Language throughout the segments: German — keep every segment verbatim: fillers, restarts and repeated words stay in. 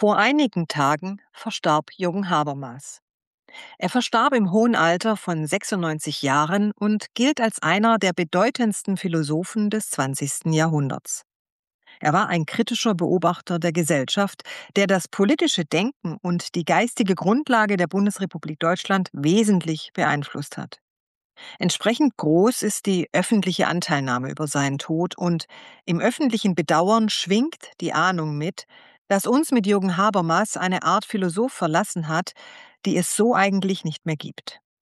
Vor einigen Tagen verstarb Jürgen Habermas. Er verstarb im hohen Alter von sechsundneunzig Jahren und gilt als einer der bedeutendsten Philosophen des zwanzigsten Jahrhunderts. Er war ein kritischer Beobachter der Gesellschaft, der das politische Denken und die geistige Grundlage der Bundesrepublik Deutschland wesentlich beeinflusst hat. Entsprechend groß ist die öffentliche Anteilnahme über seinen Tod und im öffentlichen Bedauern schwingt die Ahnung mit, dass uns mit Jürgen Habermas eine Art Philosoph verlassen hat, die es so eigentlich nicht mehr gibt.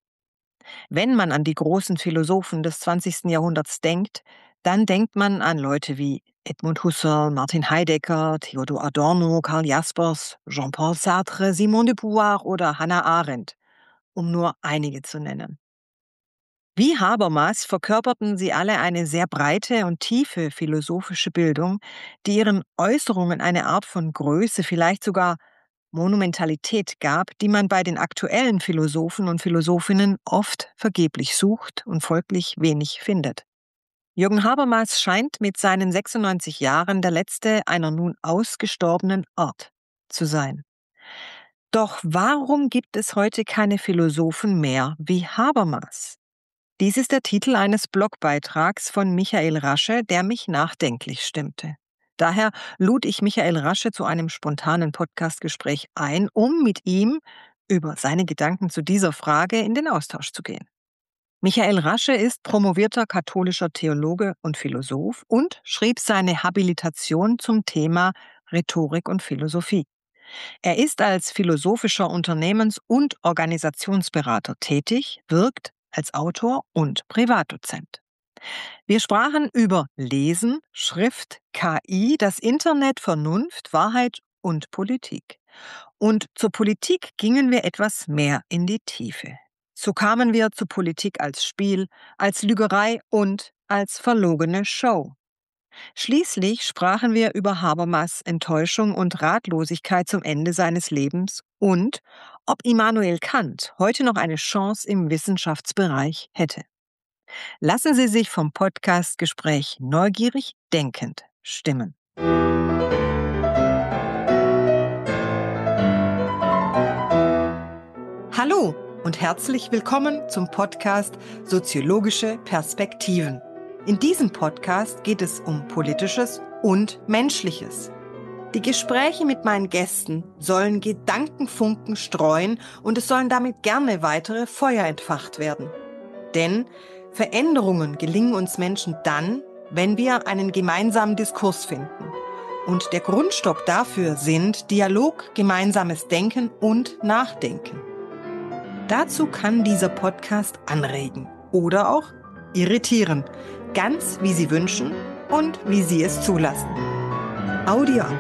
Wenn man an die großen Philosophen des zwanzigsten Jahrhunderts denkt, dann denkt man an Leute wie Edmund Husserl, Martin Heidegger, Theodor Adorno, Karl Jaspers, Jean-Paul Sartre, Simone de Beauvoir oder Hannah Arendt, um nur einige zu nennen. Wie Habermas verkörperten sie alle eine sehr breite und tiefe philosophische Bildung, die ihren Äußerungen eine Art von Größe, vielleicht sogar Monumentalität gab, die man bei den aktuellen Philosophen und Philosophinnen oft vergeblich sucht und folglich wenig findet. Jürgen Habermas scheint mit seinen sechsundneunzig Jahren der letzte einer nun ausgestorbenen Art zu sein. Doch warum gibt es heute keine Philosophen mehr wie Habermas? Dies ist der Titel eines Blogbeitrags von Michael Rasche, der mich nachdenklich stimmte. Daher lud ich Michael Rasche zu einem spontanen Podcastgespräch ein, um mit ihm über seine Gedanken zu dieser Frage in den Austausch zu gehen. Michael Rasche ist promovierter katholischer Theologe und Philosoph und schrieb seine Habilitation zum Thema Rhetorik und Philosophie. Er ist als philosophischer Unternehmens- und Organisationsberater tätig, wirkt als Autor und Privatdozent. Wir sprachen über Lesen, Schrift, K I, das Internet, Vernunft, Wahrheit und Politik. Und zur Politik gingen wir etwas mehr in die Tiefe. So kamen wir zur Politik als Spiel, als Lügerei und als verlogene Show. Schließlich sprachen wir über Habermas' Enttäuschung und Ratlosigkeit zum Ende seines Lebens und ob Immanuel Kant heute noch eine Chance im Wissenschaftsbereich hätte. Lassen Sie sich vom Podcast-Gespräch neugierig denkend stimmen. Hallo und herzlich willkommen zum Podcast Soziologische Perspektiven. In diesem Podcast geht es um Politisches und Menschliches. Die Gespräche mit meinen Gästen sollen Gedankenfunken streuen und es sollen damit gerne weitere Feuer entfacht werden. Denn Veränderungen gelingen uns Menschen dann, wenn wir einen gemeinsamen Diskurs finden. Und der Grundstock dafür sind Dialog, gemeinsames Denken und Nachdenken. Dazu kann dieser Podcast anregen oder auch irritieren, ganz wie Sie wünschen und wie Sie es zulassen. Audio ab.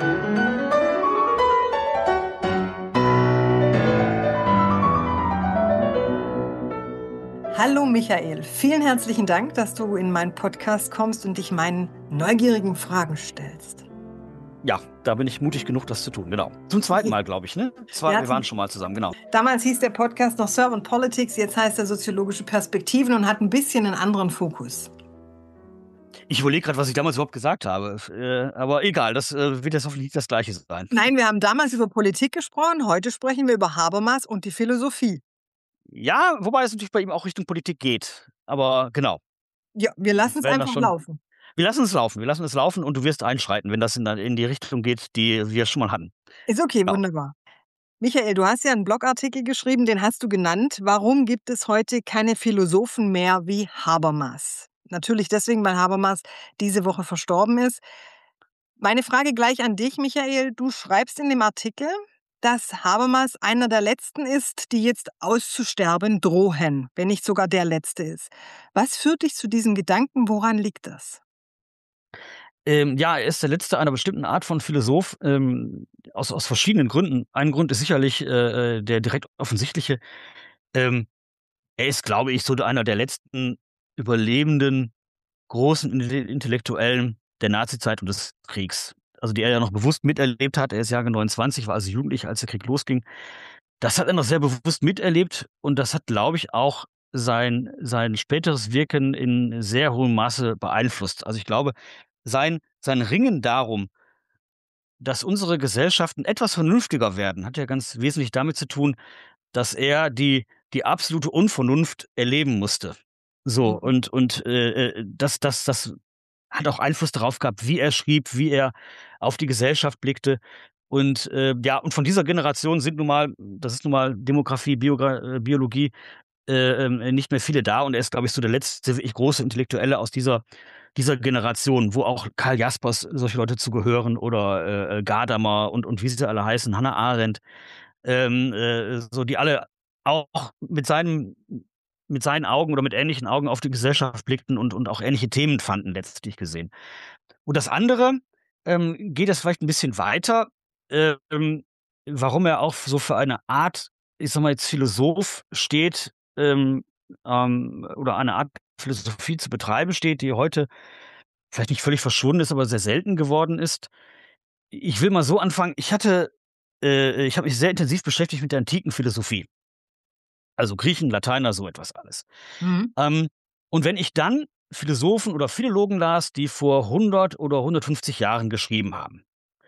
Hallo Michael, vielen herzlichen Dank, dass du in meinen Podcast kommst und dich meinen neugierigen Fragen stellst. Ja, da bin ich mutig genug, das zu tun, genau. Zum zweiten Mal, glaube ich, ne? Zwei, Ja, wir waren schon mal zusammen, genau. Damals hieß der Podcast noch Servant Politics, jetzt heißt er Soziologische Perspektiven und hat ein bisschen einen anderen Fokus. Ich überlege gerade, was ich damals überhaupt gesagt habe, äh, aber egal, das äh, wird jetzt hoffentlich das Gleiche sein. Nein, wir haben damals über Politik gesprochen, heute sprechen wir über Habermas und die Philosophie. Ja, wobei es natürlich bei ihm auch Richtung Politik geht, aber genau. Ja, wir lassen es werden einfach das schon- laufen. Wir lassen es laufen, wir lassen es laufen und du wirst einschreiten, wenn das in, in die Richtung geht, die wir schon mal hatten. Ist okay, Ja. wunderbar. Michael, du hast ja einen Blogartikel geschrieben, den hast du genannt. Warum gibt es heute keine Philosophen mehr wie Habermas? Natürlich deswegen, weil Habermas diese Woche verstorben ist. Meine Frage gleich an dich, Michael. Du schreibst in dem Artikel, dass Habermas einer der Letzten ist, die jetzt auszusterben drohen, wenn nicht sogar der Letzte ist. Was führt dich zu diesem Gedanken? Woran liegt das? Ähm, ja, er ist der letzte einer bestimmten Art von Philosoph, ähm, aus, aus verschiedenen Gründen. Ein Grund ist sicherlich äh, der direkt offensichtliche. Ähm, er ist, glaube ich, so einer der letzten überlebenden großen Intellektuellen der Nazizeit und des Kriegs. Also die er ja noch bewusst miterlebt hat. Er ist Jahrgang neunundzwanzig, war also jugendlich, als der Krieg losging. Das hat er noch sehr bewusst miterlebt und das hat, glaube ich, auch sein, sein späteres Wirken in sehr hohem Maße beeinflusst. Also ich glaube, sein, sein Ringen darum, dass unsere Gesellschaften etwas vernünftiger werden, hat ja ganz wesentlich damit zu tun, dass er die die absolute Unvernunft erleben musste. So, Mhm. und und, äh, äh, das das das hat auch Einfluss darauf gehabt, wie er schrieb, wie er auf die Gesellschaft blickte. Und, äh, ja, und von dieser Generation sind nun mal das ist nun mal Demografie, Biogra äh, Biologie, äh, ähm, nicht mehr viele da. Und er ist, glaube ich, so der letzte wirklich große Intellektuelle aus dieser dieser Generation, wo auch Karl Jaspers, solche Leute zu gehören oder, äh, äh, Gadamer und und wie sie alle heißen, Hannah Arendt, ähm, äh, so die alle auch mit seinem mit seinen Augen oder mit ähnlichen Augen auf die Gesellschaft blickten und und auch ähnliche Themen fanden, letztlich gesehen. Und das andere, ähm, geht das vielleicht 'n bisschen weiter, ähm, warum er auch so für eine Art, ich sage mal jetzt, Philosoph steht, ähm, ähm, oder eine Art Philosophie zu betreiben steht, die heute vielleicht nicht völlig verschwunden ist, aber sehr selten geworden ist. Ich will mal so anfangen, ich hatte äh, ich habe mich sehr intensiv beschäftigt mit der antiken Philosophie. Also Griechen, Lateiner, so etwas alles. Mhm. Ähm, und wenn ich dann Philosophen oder Philologen las, die vor hundert oder hundertfünfzig Jahren geschrieben haben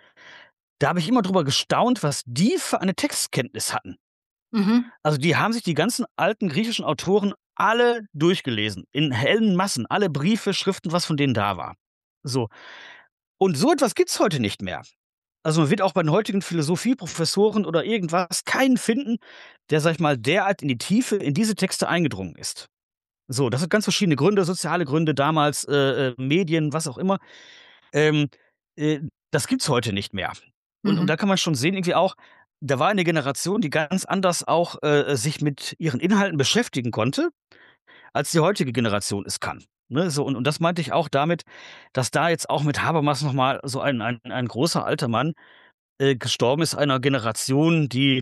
da habe ich immer drüber gestaunt, was die für eine Textkenntnis hatten. Mhm. Also, die haben sich die ganzen alten griechischen Autoren alle durchgelesen, in hellen Massen, alle Briefe, Schriften, was von denen da war. So. Und so etwas gibt's heute nicht mehr. Also, man wird auch bei den heutigen Philosophieprofessoren oder irgendwas keinen finden, der, sage ich mal, derart in die Tiefe in diese Texte eingedrungen ist. So, das hat ganz verschiedene Gründe, soziale Gründe damals, äh, äh, Medien, was auch immer. Ähm, äh, das gibt's heute nicht mehr. Und und Mhm. da kann man schon sehen irgendwie auch, da war eine Generation, die ganz anders auch, äh, sich mit ihren Inhalten beschäftigen konnte, als die heutige Generation es kann, ne? So, und und das meinte ich auch damit, dass da jetzt auch mit Habermas noch mal so ein ein ein großer alter Mann, äh, gestorben ist, einer Generation, die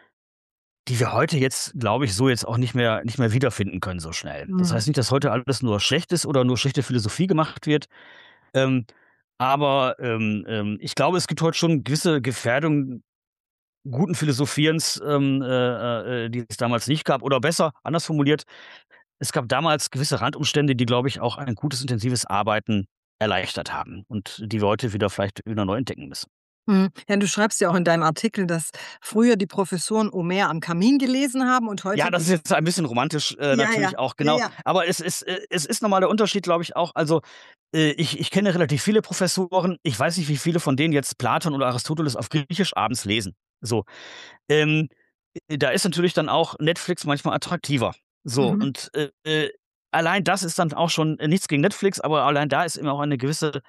die wir heute jetzt, glaube ich, so jetzt auch nicht mehr nicht mehr wiederfinden können so schnell. Das Mhm. heißt nicht, dass heute alles nur schlecht ist oder nur schlechte Philosophie gemacht wird. Ähm, aber, ähm, ähm, ich glaube, es gibt heute schon gewisse Gefährdungen guten Philosophierens, ähm, äh, äh, die es damals nicht gab. Oder besser, anders formuliert, es gab damals gewisse Randumstände, die, glaube ich, auch ein gutes, intensives Arbeiten erleichtert haben und die wir heute wieder vielleicht wieder neu entdecken müssen. Mhm. Ja, du schreibst ja auch in deinem Artikel, dass früher die Professoren Homer am Kamin gelesen haben und heute Ja, das ist jetzt ein bisschen romantisch, äh, Ja, ja. natürlich auch, Ja, genau. ja. Aber es ist äh, es ist noch mal der Unterschied, glaube ich, auch also, äh, ich ich kenne relativ viele Professoren. Ich weiß nicht, wie viele von denen jetzt Platon oder Aristoteles auf Griechisch abends lesen. So. Ähm, äh, da ist natürlich dann auch Netflix manchmal attraktiver. So, Mhm. und, äh, äh, allein das ist dann auch schon nichts gegen Netflix, aber allein da ist immer auch eine gewisse,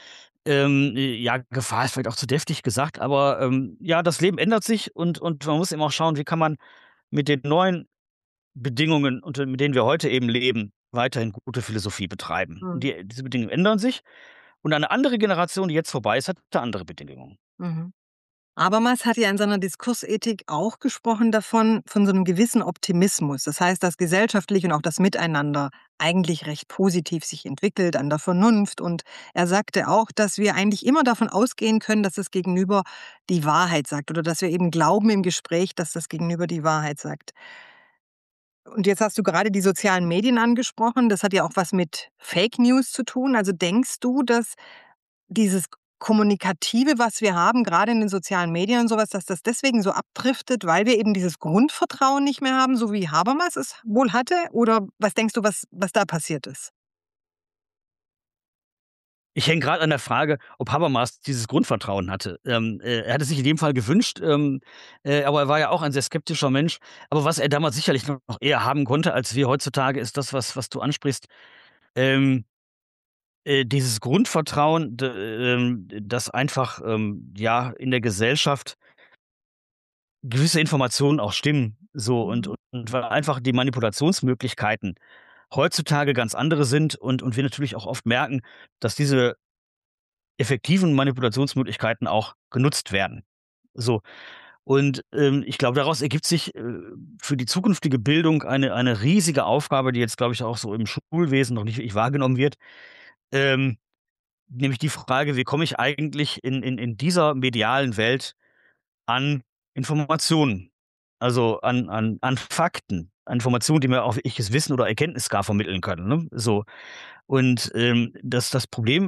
ähm, äh, ja, Gefahr ist vielleicht auch zu deftig gesagt, aber, ähm, ja, das Leben ändert sich und und man muss eben auch schauen, wie kann man mit den neuen Bedingungen, unter mit denen wir heute eben leben, weiterhin gute Philosophie betreiben. Und Mhm. die diese Bedingungen ändern sich und eine andere Generation, die jetzt vorbei ist, hat da andere Bedingungen. Mhm. Habermas hat ja in seiner Diskursethik auch gesprochen davon von so 'nem gewissen Optimismus. Das heißt, das Gesellschaftliche und auch das Miteinander eigentlich recht positiv sich entwickelt an der Vernunft. Und er sagte auch, dass wir eigentlich immer davon ausgehen können, dass das Gegenüber die Wahrheit sagt oder dass wir eben glauben im Gespräch, dass das Gegenüber die Wahrheit sagt. Und jetzt hast du gerade die sozialen Medien angesprochen. Das hat ja auch was mit Fake News zu tun. Also, denkst du, dass dieses Kommunikative, was wir haben, grade in den sozialen Medien und so was, dass das deswegen so abdriftet, weil wir eben dieses Grundvertrauen nicht mehr haben, so wie Habermas es wohl hatte? Oder was denkst du, was was da passiert ist? Ich hänge grad an der Frage, ob Habermas dieses Grundvertrauen hatte. Ähm, äh, er hat es sich in dem Fall gewünscht, ähm, äh, aber er war ja auch ein sehr skeptischer Mensch. Aber was er damals sicherlich noch eher haben konnte als wir heutzutage, ist das, was was du ansprichst. Ähm, äh, dieses Grundvertrauen, d ähm, das einfach, ähm, ja, in der Gesellschaft gewisse Informationen auch stimmen, so und Mhm. und weil einfach die Manipulationsmöglichkeiten heutzutage ganz andere sind und und wir natürlich auch oft merken, dass diese effektiven Manipulationsmöglichkeiten auch genutzt werden. So. Und, ähm, ich glaube, daraus ergibt sich, äh, für die zukünftige Bildung eine eine riesige Aufgabe, die jetzt, glaube ich, auch so im Schulwesen noch nicht wirklich wahrgenommen wird. Ähm, nämlich die Frage: „Wie komme ich eigentlich in in in dieser medialen Welt an Informationen, also an an an Fakten, an Informationen, die mir auch wirkliches Wissen oder Erkenntnis gar vermitteln können“, ne? So. Und, ähm, das das Problem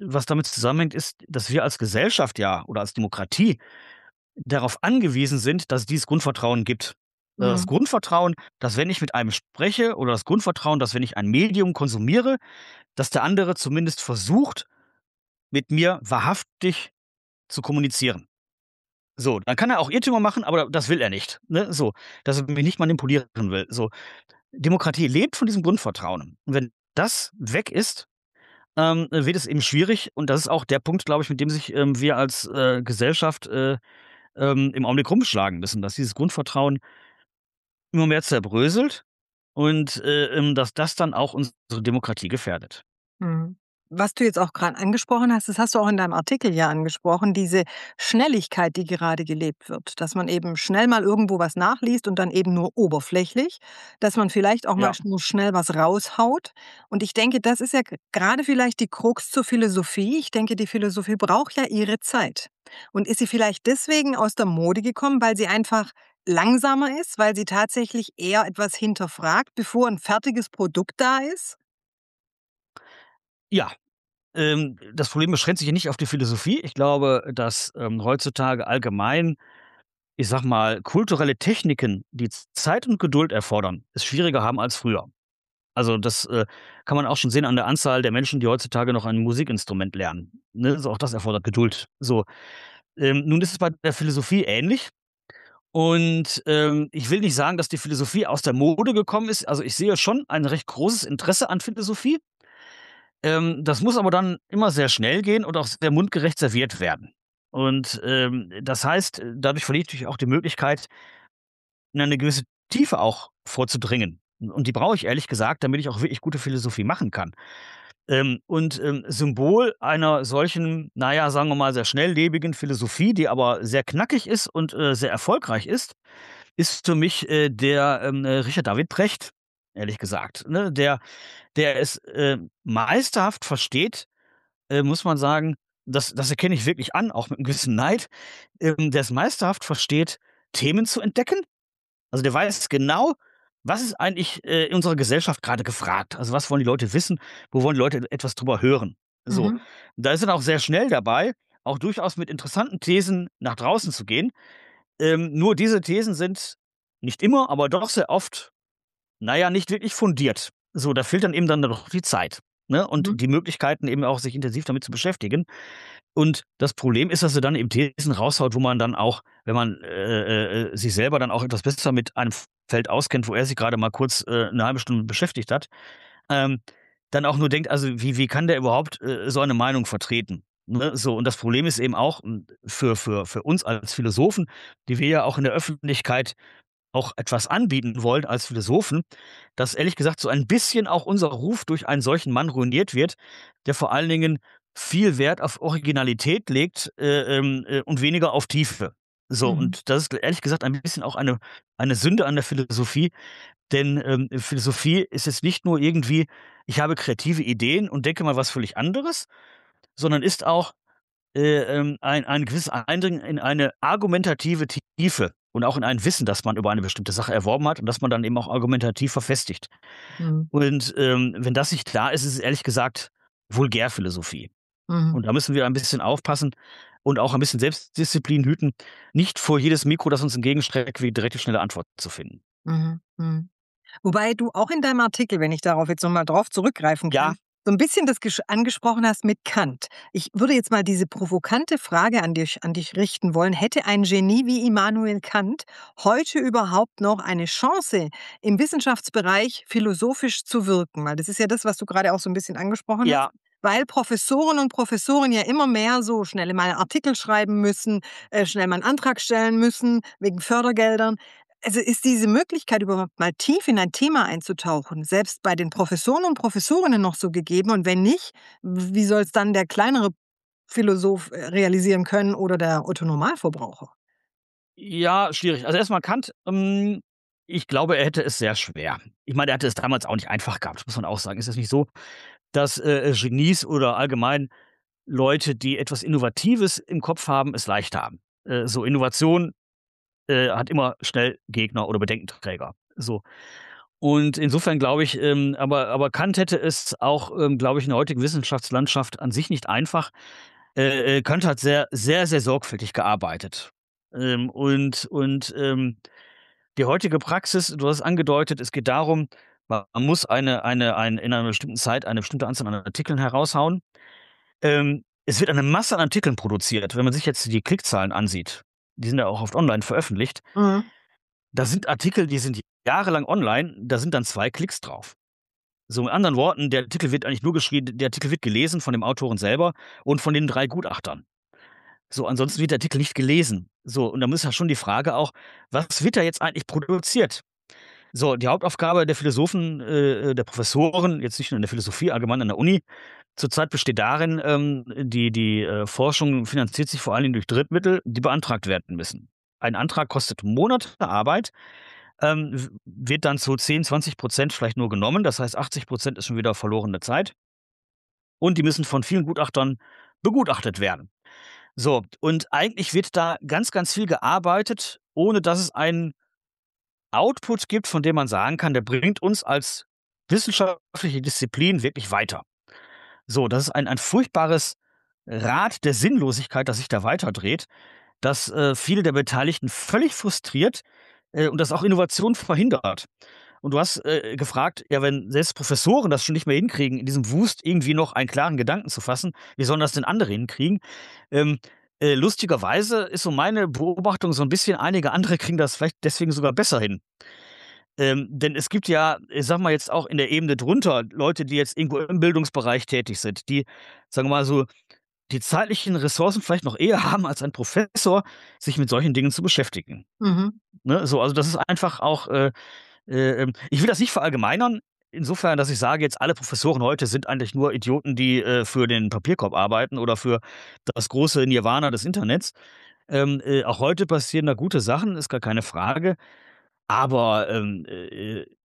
was damit zusammenhängt, ist, dass wir als Gesellschaft ja oder als Demokratie darauf angewiesen sind, dass es dieses Grundvertrauen gibt. Äh, das Mhm. Grundvertrauen, dass wenn ich mit einem spreche oder das Grundvertrauen, dass wenn ich ein Medium konsumiere, dass der andere zumindest versucht, mit mir wahrhaftig zu kommunizieren. So, dann kann er auch Irrtümer machen, aber das will er nicht, ne, so, dass er mich nicht manipulieren will, so. Demokratie lebt von diesem Grundvertrauen. Und wenn das weg ist, ähm, wird es eben schwierig und das ist auch der Punkt, glaube ich, mit dem sich, ähm, wir als, äh, Gesellschaft, äh, ähm, im Augenblick rumschlagen müssen, dass dieses Grundvertrauen immer mehr zerbröselt und, äh, ähm, dass das dann auch unsere Demokratie gefährdet. Mhm. Was du jetzt auch grad angesprochen hast, das hast du auch in deinem Artikel ja angesprochen, diese Schnelligkeit, die gerade gelebt wird, dass man eben schnell mal irgendwo was nachliest und dann eben nur oberflächlich, dass man vielleicht auch mal Ja. sch nur schnell was raushaut. Und ich denke, das ist ja g grade vielleicht die Krux zur Philosophie. Ich denke, die Philosophie braucht ja ihre Zeit. Und ist sie vielleicht deswegen aus der Mode gekommen, weil sie einfach langsamer ist, weil sie tatsächlich eher etwas hinterfragt, bevor 'n fertiges Produkt da ist? Ja, ähm, das Problem beschränkt sich ja nicht auf die Philosophie. Ich glaube, dass, ähm, heutzutage allgemein, ich sage mal, kulturelle Techniken, die Z Zeit und Geduld erfordern, es schwieriger haben als früher. Also, das, äh, kann man auch schon sehen an der Anzahl der Menschen, die heutzutage noch ein Musikinstrument lernen, ne? Also, auch das erfordert Geduld. So, ähm, nun ist es bei der Philosophie ähnlich und, ähm, ich will nicht sagen, dass die Philosophie aus der Mode gekommen ist. Also, ich sehe schon ein recht großes Interesse an Philosophie. Ähm, das muss aber dann immer sehr schnell gehen und auch sehr mundgerecht serviert werden. Und, ähm, das heißt, dadurch verliert natürlich auch die Möglichkeit in eine gewisse Tiefe auch vorzudringen. Und die brauche ich ehrlich gesagt, damit ich auch wirklich gute Philosophie machen kann. Ähm, und, ähm, Symbol einer solchen, na ja, sagen wir mal, sehr schnelllebigen Philosophie, die aber sehr knackig ist und, äh, sehr erfolgreich ist, ist für mich, äh, der, ähm, äh, Richard David Precht, ehrlich gesagt, ne? Der der es, äh, meisterhaft versteht, äh, muss man sagen, das das erkenne ich wirklich an, auch mit 'nem gewissen Neid, ähm, der es meisterhaft versteht, Themen zu entdecken. Also, der weiß genau, was ist eigentlich, äh, in unserer Gesellschaft grade gefragt? Also, was wollen die Leute wissen? Wo wollen die Leute etwas drüber hören? So, Mhm. da ist er dann auch sehr schnell dabei, auch durchaus mit interessanten Thesen nach draußen zu gehen. Ähm, nur diese Thesen sind nicht immer, aber doch sehr oft, na ja, nicht wirklich fundiert. So, da fehlt dann eben dann doch die Zeit, ne, und Mhm. die Möglichkeiten eben auch, sich intensiv damit zu beschäftigen. Und das Problem ist, dass er dann eben Thesen raushaut, wo man dann auch, wenn man, äh, äh, sich selber dann auch etwas besser mit einem Feld auskennt, wo er sich grade mal kurz, äh, 'ne halbe Stunde beschäftigt hat, ähm, dann auch nur denkt: „Also, wie wie kann der überhaupt, äh, so eine Meinung vertreten?“ Ne, so. Und das Problem ist eben auch, hm, für für für uns als Philosophen, die wir ja auch in der Öffentlichkeit auch etwas anbieten wollen als Philosophen, dass ehrlich gesagt so ein bisschen auch unser Ruf durch einen solchen Mann ruiniert wird, der vor allen Dingen viel Wert auf Originalität legt, äh, ähm, äh, und weniger auf Tiefe. So, Mhm. und das ist ehrlich gesagt ein bisschen auch eine eine Sünde an der Philosophie, denn, ähm, Philosophie ist jetzt nicht nur irgendwie: „Ich habe kreative Ideen und denke mal was völlig anderes“, sondern ist auch, äh, ähm, ein ein gewisses Eindringen in eine argumentative Tiefe und auch in ein Wissen, das man über eine bestimmte Sache erworben hat und das man dann eben auch argumentativ verfestigt. Mhm. Und, ähm, wenn das nicht da ist, ist es ehrlich gesagt Vulgärphilosophie. Mhm. Und da müssen wir ein bisschen aufpassen und auch ein bisschen Selbstdisziplin hüten, nicht vor jedes Mikro, das uns entgegenstreckt, wie direkt die schnelle Antwort zu finden. Mhm, mhm. Wobei du auch in deinem Artikel, wenn ich darauf jetzt noch mal drauf zurückgreifen kann, Ja. so 'n bisschen das gesch angesprochen hast mit Kant. Ich würde jetzt mal diese provokante Frage an dich an dich richten wollen: Hätte ein Genie wie Immanuel Kant heute überhaupt noch eine Chance, im Wissenschaftsbereich philosophisch zu wirken? Weil das ist ja das, was du grade auch so 'n bisschen angesprochen hast. Ja. Weil Professoren und Professorinnen ja immer mehr so schnell mal 'n Artikel schreiben müssen, äh, schnell mal 'n Antrag stellen müssen wegen Fördergeldern. Also, ist diese Möglichkeit, überhaupt mal tief in ein Thema einzutauchen, selbst bei den Professoren und Professorinnen noch so gegeben? Und wenn nicht, w wie soll's dann der kleinere Philosoph, äh, realisieren können oder der Otto-Normalverbraucher? Ja, schwierig. Also, erst mal Kant, hm, ich glaube, er hätte es sehr schwer. Ich meine, er hatte es damals auch nicht einfach gehabt, muss man auch sagen. Es ist nicht so, dass, äh, Genies oder allgemein Leute, die etwas Innovatives im Kopf haben, es leicht haben. Äh, so Innovation, äh, hat immer schnell Gegner oder Bedenkenträger, so. Und insofern glaube ich, ähm aber aber Kant hätte es auch, ähm, glaube ich, in der heutigen Wissenschaftslandschaft an sich nicht einfach. Äh, äh, Kant hat sehr, sehr, sehr sorgfältig gearbeitet. Ähm, und und, ähm, die heutige Praxis, du hast es angedeutet, es geht darum, man muss eine eine ein in einer bestimmten Zeit eine bestimmte Anzahl an Artikeln heraushauen. Ähm, es wird eine Masse an Artikeln produziert. Wenn man sich jetzt die Klickzahlen ansieht, die sind ja auch oft online veröffentlicht. Mhm. Da sind Artikel, die sind jahrelang online, da sind dann zwei Klicks drauf. So, mit anderen Worten, der Artikel wird eigentlich nur geschrieben der Artikel wird gelesen von dem Autoren selber und von den drei Gutachtern. So, ansonsten wird der Artikel nicht gelesen. So, und dann ist ja schon die Frage auch: „Was wird da jetzt eigentlich produziert?“ So, die Hauptaufgabe der Philosophen, äh, äh, der Professoren, jetzt nicht nur in der Philosophie, allgemein an der Uni, zurzeit besteht darin, ähm, die die, äh, Forschung finanziert sich vor allen Dingen durch Drittmittel, die beantragt werden müssen. Ein Antrag kostet Monate Arbeit, ähm, w wird dann zu zehn, zwanzig Prozent vielleicht nur genommen. Das heißt, achtzig Prozent ist schon wieder verlorene Zeit. Und die müssen von vielen Gutachtern begutachtet werden. So, und eigentlich wird da ganz, ganz viel gearbeitet, ohne dass es einen Output gibt, von dem man sagen kann, der bringt uns als wissenschaftliche Disziplin wirklich weiter. So, das ist ein ein furchtbares Rad der Sinnlosigkeit, das sich da weiterdreht, das, äh, viele der Beteiligten völlig frustriert, äh, und das auch Innovation verhindert. Und du hast, äh, gefragt, ja, wenn selbst Professoren das schon nicht mehr hinkriegen, in diesem Wust irgendwie noch einen klaren Gedanken zu fassen, wie sollen das denn andere hinkriegen? Ähm, äh, lustigerweise ist so meine Beobachtung so 'n bisschen, einige andere kriegen das vielleicht deswegen sogar besser hin. Ähm, denn es gibt ja, ich sage mal jetzt auch in der Ebene drunter, Leute, die jetzt irgendwo im Bildungsbereich tätig sind, die, sagen wir mal so, die zeitlichen Ressourcen vielleicht noch eher haben als ein Professor, sich mit solchen Dingen zu beschäftigen. Mhm. Ne, so, also das ist einfach auch, äh, äh, ähm ich will das nicht verallgemeinern, insofern, dass ich sage jetzt, alle Professoren heute sind eigentlich nur Idioten, die, äh, für den Papierkorb arbeiten oder für das große Nirwana des Internets. Ähm, äh, auch heute passieren da gute Sachen, ist gar keine Frage. Aber, ähm, äh, äh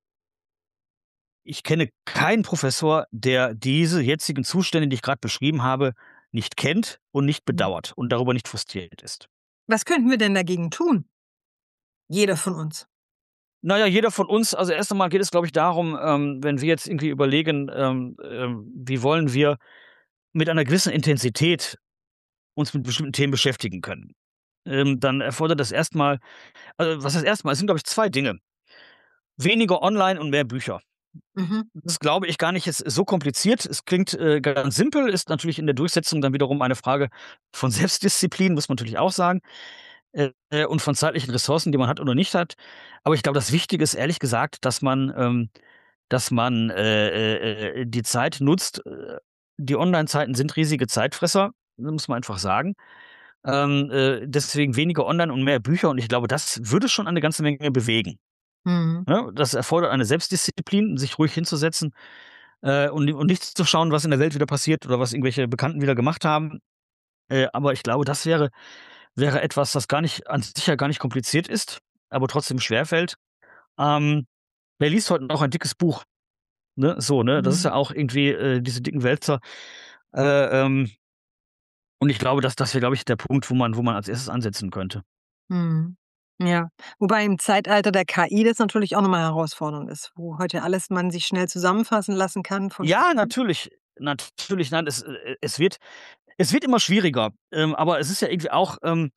ich kenne keinen Professor, der diese jetzigen Zustände, die ich grad beschrieben habe, nicht kennt und nicht Mhm. bedauert und darüber nicht frustriert ist. Was könnten wir denn dagegen tun? Jeder von uns. Na ja, jeder von uns also erst einmal geht es, glaube ich, darum, ähm, wenn wir jetzt irgendwie überlegen, ähm, ähm, wie wollen wir mit einer gewissen Intensität uns mit bestimmten Themen beschäftigen können. Ähm, dann erfordert das erst mal also was heißt erst mal? Es sind, glaube ich, zwei Dinge. Weniger online und mehr Bücher. Mhm. Das glaube ich gar nicht jetzt so kompliziert. Es klingt, äh, ganz simpel, ist natürlich in der Durchsetzung dann wiederum eine Frage von Selbstdisziplin, muss man natürlich auch sagen, äh, und von zeitlichen Ressourcen, die man hat oder nicht hat. Aber ich glaube, das Wichtige ist ehrlich gesagt, dass man ähm, dass man, äh, äh, äh, die Zeit nutzt. Äh, die Onlinezeiten sind riesige Zeitfresser, muss man einfach sagen. Ähm, äh, deswegen weniger online und mehr Bücher und ich glaube, das würde schon eine ganze Menge bewegen. Mhm. Ne? Das erfordert eine Selbstdisziplin, sich ruhig hinzusetzen, äh, und und nicht zu schauen, was in der Welt wieder passiert oder was irgendwelche Bekannten wieder gemacht haben. Äh, aber ich glaube, das wäre wäre etwas, das gar nicht an sich ja gar nicht kompliziert ist, aber trotzdem schwerfällt. Ähm, wer liest heute noch ein dickes Buch? Ne, so, ne? Das ist Mhm. ja auch irgendwie, äh, diese dicken Wälzer. Äh, ähm und ich glaube, dass das wäre, glaube ich, der Punkt, wo man wo man als Erstes ansetzen könnte. Mhm. Ja. Wobei im Zeitalter der K I das natürlich auch noch mal herausfordernd ist, wo heute alles man sich schnell zusammenfassen lassen kann von Ja, natürlich. Natürlich, nein, es, äh es wird es wird immer schwieriger. Ähm, aber es ist ja irgendwie auch, ähm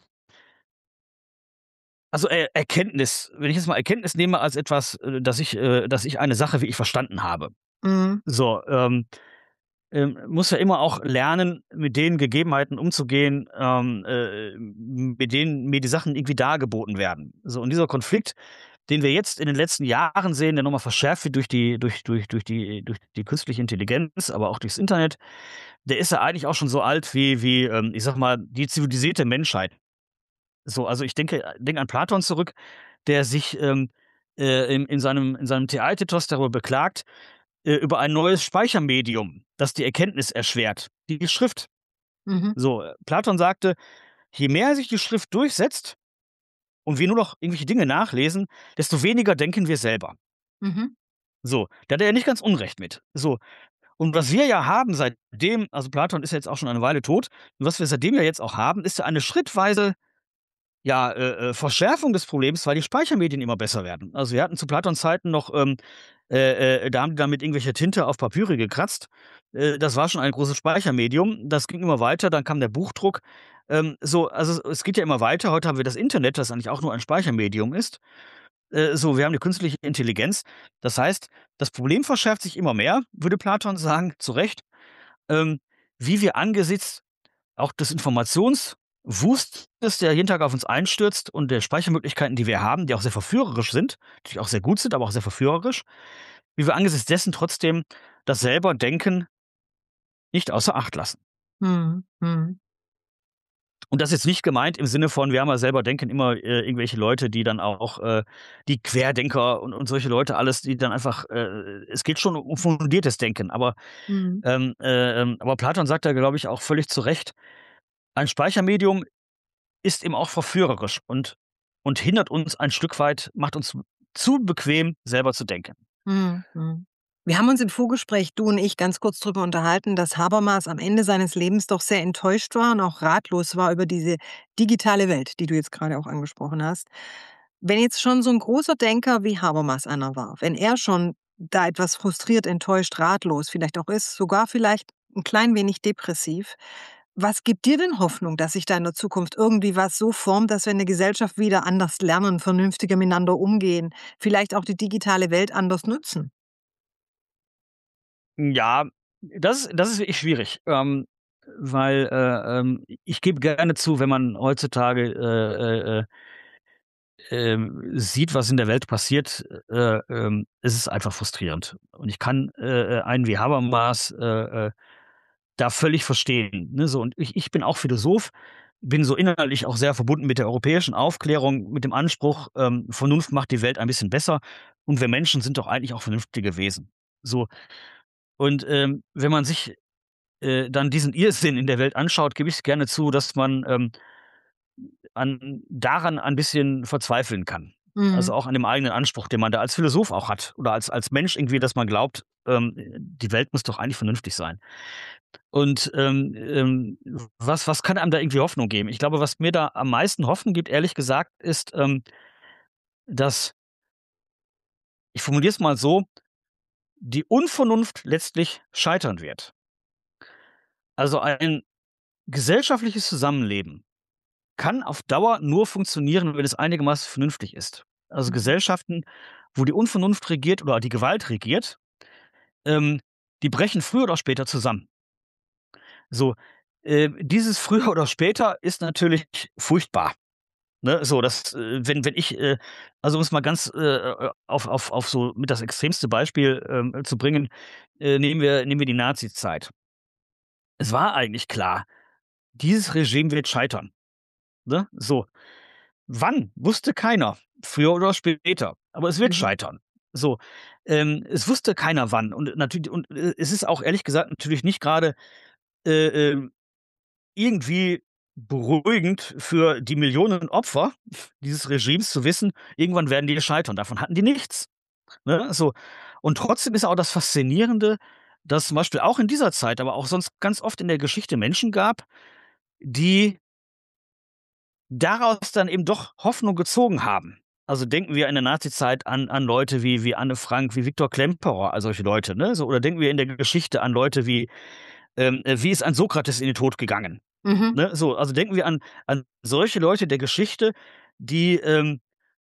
Also, Er Erkenntnis wenn ich jetzt mal Erkenntnis nehme als etwas, äh, dass ich äh, dass ich eine Sache wirklich verstanden habe. Mhm. So, ähm, ähm, muss ja immer auch lernen, mit den Gegebenheiten umzugehen, ähm, äh, m mit denen mir die Sachen irgendwie dargeboten werden. So, und dieser Konflikt, den wir jetzt in den letzten Jahren sehen, der noch mal verschärft wird durch die durch durch durch die durch die künstliche Intelligenz, aber auch durchs Internet, der ist ja eigentlich auch schon so alt wie wie, ähm, ich sage mal, die zivilisierte Menschheit. So, also ich denke denke an Platon zurück, der sich, ähm, äh, in in seinem in seinem Theaetetos darüber beklagt, äh, über ein neues Speichermedium, das die Erkenntnis erschwert, die Schrift. Mhm. So, äh, Platon sagte: „Je mehr sich die Schrift durchsetzt und wir nur noch irgendwelche Dinge nachlesen, desto weniger denken wir selber.“ Mhm. So, da hat er ja nicht ganz unrecht mit. So, und was wir ja haben seitdem also Platon ist ja jetzt auch schon eine Weile tot, und was wir seitdem ja jetzt auch haben, ist ja eine schrittweise Ja, äh, äh, Verschärfung des Problems, weil die Speichermedien immer besser werden. Also, wir hatten zu Platons Zeiten noch, ähm, äh, äh, da haben die damit irgendwelche Tinte auf Papyri gekratzt. Äh, das war schon ein großes Speichermedium. Das ging immer weiter, dann kam der Buchdruck. Ähm, so, also, es geht ja immer weiter. Heute haben wir das Internet, das eigentlich auch nur ein Speichermedium ist. Äh, so, wir haben die künstliche Intelligenz. Das heißt, das Problem verschärft sich immer mehr, würde Platon sagen, zu Recht, ähm, wie wir angesichts auch des Informationswustes, der jeden Tag auf uns einstürzt und der Speichermöglichkeiten, die wir haben, die auch sehr verführerisch sind, die auch sehr gut sind, aber auch sehr verführerisch, wie wir angesichts dessen trotzdem das selber Denken nicht außer Acht lassen. Mhm, mhm. Und das ist jetzt nicht gemeint im Sinne von, wir haben ja selber denken immer, äh, irgendwelche Leute, die dann auch, äh die Querdenker und und solche Leute alles, die dann einfach äh, es geht schon um fundiertes Denken, aber, Mhm. ähm, äh, ähm aber Platon sagt da, glaube ich, auch völlig zu Recht, ein Speichermedium ist eben auch verführerisch und und hindert uns ein Stück weit macht uns zu bequem, selber zu denken. Mhm, mhm. Wir haben uns im Vorgespräch, du und ich, ganz kurz darüber unterhalten, dass Habermas am Ende seines Lebens doch sehr enttäuscht war und auch ratlos war über diese digitale Welt, die du jetzt gerade auch angesprochen hast. Wenn jetzt schon so ein großer Denker wie Habermas einer war, wenn er schon da etwas frustriert, enttäuscht, ratlos vielleicht auch ist, sogar vielleicht ein klein wenig depressiv, was gibt dir denn Hoffnung, dass sich da in der Zukunft irgendwie was so formt, dass wir in der Gesellschaft wieder anders lernen, vernünftiger miteinander umgehen, vielleicht auch die digitale Welt anders nutzen? Ja, das das ist wirklich schwierig, ähm, weil, äh, ähm, ich gebe gerne zu, wenn man heutzutage, äh, äh, äh, ähm, sieht, was in der Welt passiert, äh, ähm, ist es einfach frustrierend. Und ich kann, äh, äh, einen wie Habermas, äh, äh, da völlig verstehen, ne, so. Und ich ich bin auch Philosoph, bin so innerlich auch sehr verbunden mit der europäischen Aufklärung, mit dem Anspruch, ähm, Vernunft macht die Welt ein bisschen besser und wir Menschen sind doch eigentlich auch vernünftige Wesen. So, und, ähm, wenn man sich, äh, dann diesen Irrsinn in der Welt anschaut, gebe ich gerne zu, dass man, ähm, an daran ein bisschen verzweifeln kann. Also, Mhm. auch an dem eigenen Anspruch, den man da als Philosoph auch hat oder als als Mensch irgendwie, dass man glaubt, ähm, die Welt muss doch eigentlich vernünftig sein. Und, ähm, ähm, was was kann einem da irgendwie Hoffnung geben? Ich glaube, was mir da am meisten Hoffnung gibt, ehrlich gesagt, ist, ähm, dass ich formuliere es mal so, die Unvernunft letztlich scheitern wird. Also, ein gesellschaftliches Zusammenleben kann auf Dauer nur funktionieren, wenn es einigermaßen vernünftig ist. Also, Mhm. Gesellschaften, wo die Unvernunft regiert oder die Gewalt regiert, ähm, die brechen früher oder später zusammen. So, äh, dieses früher oder später ist natürlich furchtbar. Ne, so, das, äh wenn wenn ich, äh also, um's mal ganz, äh, äh, auf auf auf so mit das extremste Beispiel, ähm, zu bringen, äh, nehmen wir nehmen wir die Nazizeit. Es war eigentlich klar, dieses Regime wird scheitern, ne? So. Wann, wusste keiner, früher oder später, aber es wird Mhm. scheitern. So, ähm, es wusste keiner wann und natürlich und, äh, es ist auch ehrlich gesagt natürlich nicht grade, äh, ähm, irgendwie beruhigend für die Millionen Opfer dieses Regimes zu wissen, irgendwann werden die scheitern. Davon hatten die nichts, ne, so. Und trotzdem ist auch das Faszinierende, dass zum Beispiel auch in dieser Zeit, aber auch sonst ganz oft in der Geschichte Menschen gab, die daraus dann eben doch Hoffnung gezogen haben. Also, denken wir in der Nazizeit an an Leute wie wie Anne Frank, wie Viktor Klemperer, all solche Leute, ne, so. Oder denken wir in der Geschichte an Leute wie ähm, äh, wie ist ein Sokrates in den Tod gegangen, Mhm. ne, so. Also, denken wir an an solche Leute der Geschichte, die, ähm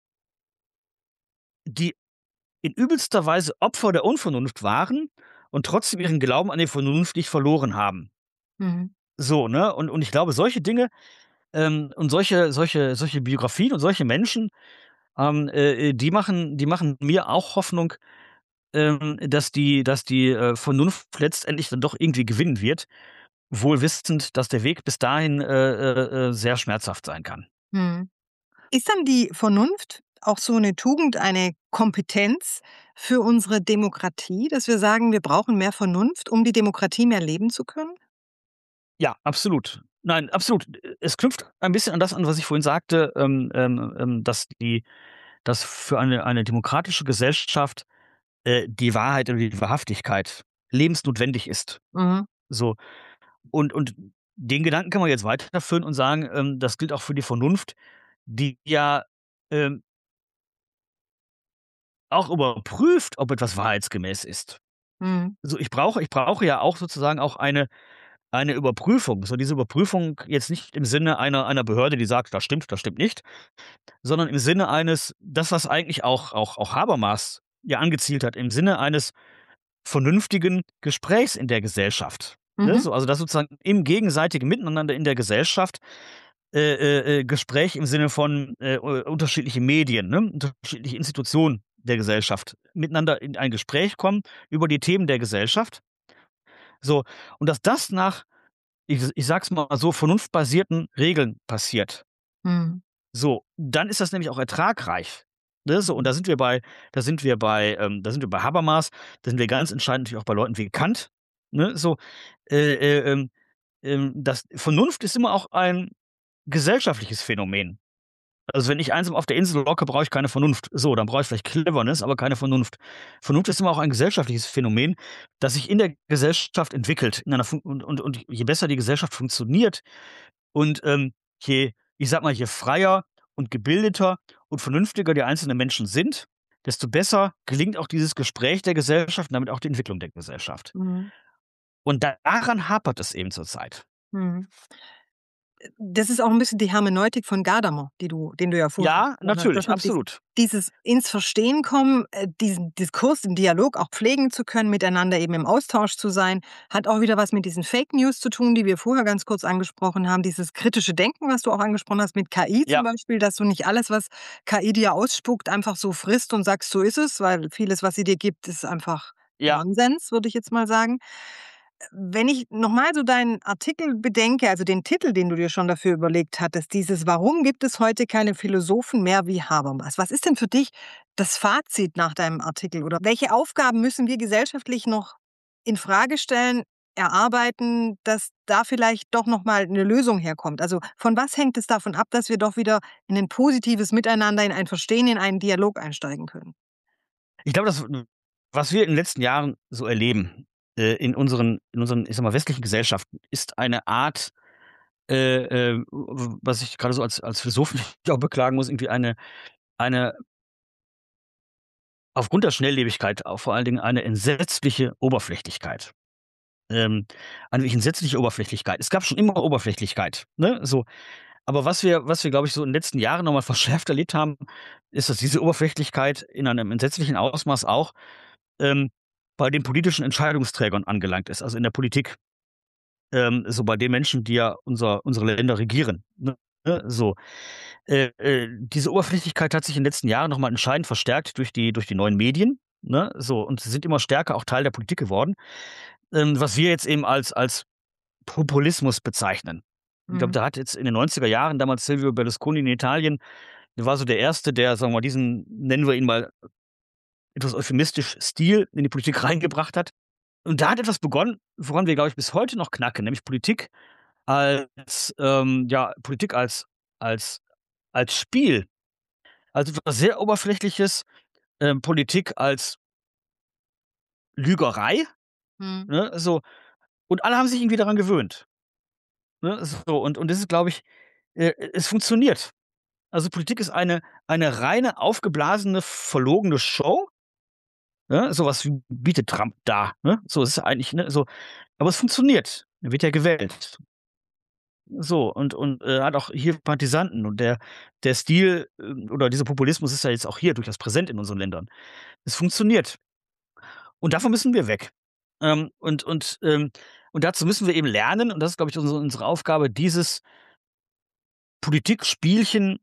die in übelster Weise Opfer der Unvernunft waren und trotzdem ihren Glauben an die Vernunft nicht verloren haben. Mhm. So, ne? Und und ich glaube, solche Dinge, ähm, und solche solche solche Biografien und solche Menschen, ähm, äh, äh, die machen die machen mir auch Hoffnung, ähm, dass die dass die, äh, Vernunft letztendlich dann doch irgendwie gewinnen wird, wohl wissend, dass der Weg bis dahin, äh, äh, äh, sehr schmerzhaft sein kann. Mhm. Ist dann die Vernunft auch so eine Tugend, eine Kompetenz für unsere Demokratie, dass wir sagen, wir brauchen mehr Vernunft, um die Demokratie mehr leben zu können? Ja, absolut. Nein, absolut. Äh, es knüpft ein bisschen an das an, was ich vorhin sagte, ähm, ähm, ähm, dass die dass für eine eine demokratische Gesellschaft, äh, die Wahrheit oder die Wahrhaftigkeit lebensnotwendig ist. Mhm. So. Und und den Gedanken kann man jetzt weiterführen und sagen, ähm, das gilt auch für die Vernunft. die ja, ähm auch überprüft, ob etwas wahrheitsgemäß ist. Mhm. So, ich brauche ich brauche ja auch sozusagen auch eine eine Überprüfung. So diese Überprüfung jetzt nicht im Sinne einer einer Behörde, die sagt: „Das stimmt, das stimmt nicht“, sondern im Sinne eines das, was eigentlich auch auch auch Habermas ja angezielt hat, im Sinne eines vernünftigen Gesprächs in der Gesellschaft, ne? Mhm. So, also, dass sozusagen im gegenseitigen Miteinander in der Gesellschaft, äh, äh, äh, Gespräch im Sinne von, äh, u unterschiedliche Medien, ne, unterschiedliche Institutionen der Gesellschaft miteinander in ein Gespräch kommen über die Themen der Gesellschaft. So, und dass das nach, ich ich sage es mal so, vernunftbasierten Regeln passiert. Mhm. So, dann ist das nämlich auch ertragreich, ne, so und Mhm. da sind wir bei da sind wir bei ähm, da sind wir bei Habermas, da sind wir ganz entscheidend natürlich auch bei Leuten wie Kant, ne, so, äh, äh, ähm, ähm, das Vernunft ist immer auch ein gesellschaftliches Phänomen. Also, wenn ich einsam auf der Insel hocke, brauche ich keine Vernunft. So, dann brauche ich vielleicht Cleverness, aber keine Vernunft. Vernunft ist immer auch ein gesellschaftliches Phänomen, das sich in der Gesellschaft entwickelt, in einer Fun und und und je besser die Gesellschaft funktioniert und, ähm, je ich sage mal, je freier und gebildeter und vernünftiger die einzelnen Menschen sind, desto besser gelingt auch dieses Gespräch der Gesellschaft und damit auch die Entwicklung der Gesellschaft. Mhm. Und daran hapert es eben zurzeit. Mhm. Äh, das ist auch 'n bisschen die Hermeneutik von Gadamer, die du den du ja vorhin Ja, angesprochen hast, dass natürlich, man dies absolut. dieses ins Verstehen kommen, äh, diesen Diskurs, den Dialog auch pflegen zu können, miteinander eben im Austausch zu sein, hat auch wieder was mit diesen Fake News zu tun, die wir vorher ganz kurz angesprochen haben. Dieses kritische Denken, was du auch angesprochen hast mit K I zum Ja. Beispiel, dass du nicht alles, was K I dir ausspuckt, einfach so frisst und sagst: „So ist es“, weil vieles, was sie dir gibt, ist einfach Ja. Nonsens, würde ich jetzt mal sagen. Äh, wenn ich noch mal so deinen Artikel bedenke, also den Titel, den du dir schon dafür überlegt hattest, dieses „Warum gibt es heute keine Philosophen mehr wie Habermas?“ Was ist denn für dich das Fazit nach deinem Artikel oder welche Aufgaben müssen wir gesellschaftlich noch infrage stellen, erarbeiten, dass da vielleicht doch noch mal 'ne Lösung herkommt? Also, von was hängt es davon ab, dass wir doch wieder in 'nen positives Miteinander, in ein Verstehen, in einen Dialog einsteigen können? Ich glaube, das, w was wir in den letzten Jahren so erleben, äh, in unseren in unseren, ich sage mal, westlichen Gesellschaften, ist eine Art, äh, äh, w w was ich grade so als als Philosoph auch beklagen muss, irgendwie eine eine aufgrund der Schnelllebigkeit auch vor allen Dingen eine entsetzliche Oberflächlichkeit. Ähm, eine wirklich entsetzliche Oberflächlichkeit. Es gab schon immer Oberflächlichkeit, ne, so. Aber was wir was wir, glaube ich, so in den letzten Jahren noch mal verschärft erlebt haben, ist, dass diese Oberflächlichkeit in einem entsetzlichen Ausmaß auch, ähm, bei den politischen Entscheidungsträgern angelangt ist, also in der Politik. Ähm, so bei den Menschen, die ja unser unsere Länder regieren, ne, so. Äh, äh, diese Oberflächlichkeit hat sich in den letzten Jahren noch mal entscheidend verstärkt durch die durch die neuen Medien, ne, so und sie sind immer stärker auch Teil der Politik geworden, ähm, was wir jetzt eben als als Populismus bezeichnen. Ich glaube, Mhm. da hat jetzt in den neunziger Jahren damals Silvio Berlusconi in Italien der war so der Erste, der, sagen wir mal, diesen, nennen wir ihn mal etwas euphemistisch, Stil in die Politik reingebracht hat. Und da hat etwas begonnen, woran wir, glaube ich, bis heute noch knacken, nämlich Politik als, ähm ja, Politik als als als Spiel, als etwas sehr Oberflächliches, ähm, Politik als Lügerei, Mhm. ne, so. Und alle haben sich irgendwie daran gewöhnt, ne, so. Und und das ist, glaube ich äh, es funktioniert. Also, Politik ist eine eine reine aufgeblasene, verlogene Show, ne? So was wie bietet Trump da, ne? So, es ist eigentlich, ne, so aber es funktioniert. Er wird ja gewählt. So, und und, äh, hat auch hier Sympathisanten und der der Stil, ähm, oder dieser Populismus ist ja jetzt auch hier durchaus präsent in unseren Ländern. Es funktioniert. Und davon müssen wir weg. Ähm, und und, ähm und dazu müssen wir eben lernen, und das ist, glaube ich, unsere unsere Aufgabe, dieses Politikspielchen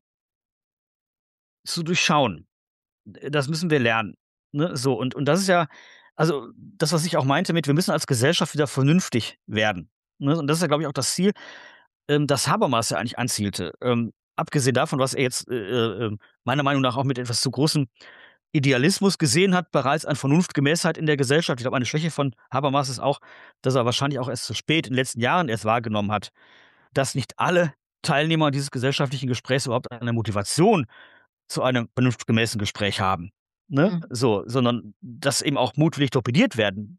zu durchschauen. D das müssen wir lernen, ne, so. Und und das ist ja also, das, was ich auch meinte mit: „Wir müssen als Gesellschaft wieder vernünftig werden“, ne? Und das ist ja, glaube ich, auch das Ziel, ähm, das Habermas ja eigentlich anzielte. Ähm, abgesehen davon, was er jetzt, äh, äh, ähm, meiner Meinung nach auch mit etwas zu großem Idealismus gesehen hat, bereits an Vernunftgemäßheit in der Gesellschaft. Ich glaube, eine Schwäche von Habermas ist auch, dass er wahrscheinlich auch erst zu spät in den letzten Jahren erst wahrgenommen hat, dass nicht alle Teilnehmer dieses gesellschaftlichen Gesprächs überhaupt eine Motivation zu einem vernunftgemäßen Gespräch haben, ne, Mhm. so, sondern dass eben auch mutwillig torpediert werden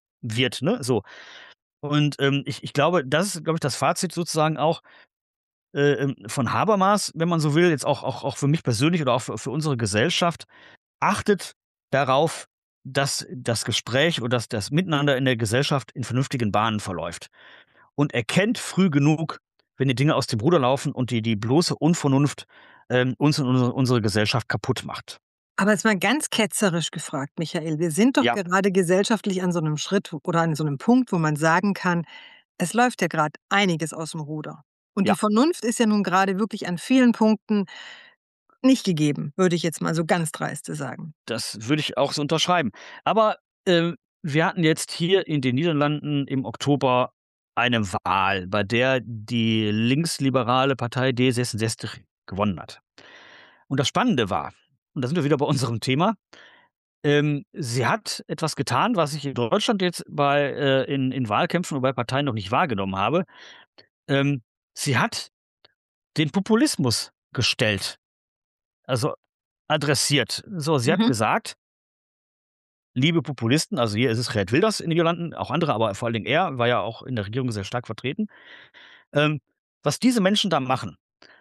wird, ne, so. Und, ähm, ich ich glaube, das ist, glaube ich, das Fazit sozusagen auch äh, ähm, von Habermas, wenn man so will, jetzt auch auch auch für mich persönlich oder auch für für unsere Gesellschaft, achtet darauf, dass das Gespräch oder dass das Miteinander in der Gesellschaft in vernünftigen Bahnen verläuft und erkennt früh genug, wenn die Dinge aus dem Ruder laufen und die die bloße Unvernunft, ähm, uns und unsere unsere Gesellschaft kaputt macht. Aber jetzt mal ganz ketzerisch gefragt, Michael, wir sind doch Ja, gerade gesellschaftlich an so 'nem Schritt w oder an so 'nem Punkt, wo man sagen kann, es läuft ja grad einiges aus'm Ruder. Und die ja, Vernunft ist ja nun grade wirklich an vielen Punkten nicht gegeben, würde ich jetzt mal so ganz dreiste sagen. das würde ich auch so unterschreiben. Aber, ähm, wir hatten jetzt hier in den Niederlanden im Oktober eine Wahl, bei der die linksliberale Partei D zesenzestig gewonnen hat. Und das Spannende war, und da sind wir wieder bei unserem Thema, ähm, sie hat etwas getan, was ich in Deutschland jetzt bei äh, in in Wahlkämpfen und bei Parteien noch nicht wahrgenommen habe. Ähm, sie hat den Populismus gestellt, also adressiert. So, sie hat Mhm, gesagt: „Liebe Populisten“, also hier ist es Geert Wilders in den Niederlanden, auch andere, aber vor allen Dingen er war ja auch in der Regierung sehr stark vertreten. Ähm, was diese Menschen da machen,